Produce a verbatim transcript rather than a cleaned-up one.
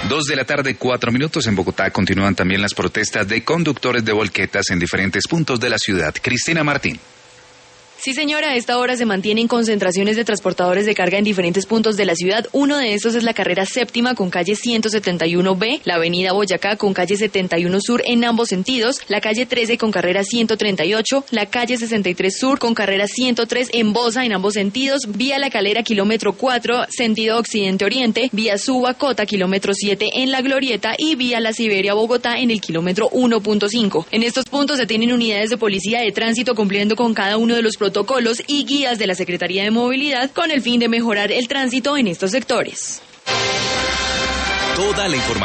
Dos de la tarde, cuatro minutos. En Bogotá continúan también las protestas de conductores de volquetas en diferentes puntos de la ciudad. Cristina Martín. Sí, señora, a esta hora se mantienen concentraciones de transportadores de carga en diferentes puntos de la ciudad. Uno de estos es la carrera séptima con calle ciento setenta y uno B, la avenida Boyacá con calle setenta y uno Sur en ambos sentidos, la calle trece con carrera ciento treinta y ocho, la calle sesenta y tres Sur con carrera ciento tres en Bosa en ambos sentidos, vía La Calera kilómetro cuatro, sentido occidente-oriente, vía Suba Cota kilómetro siete en La Glorieta y vía La Siberia Bogotá en el kilómetro uno punto cinco. En estos puntos se tienen unidades de policía de tránsito cumpliendo con cada uno de los protocolos y guías de la Secretaría de Movilidad con el fin de mejorar el tránsito en estos sectores. Toda la información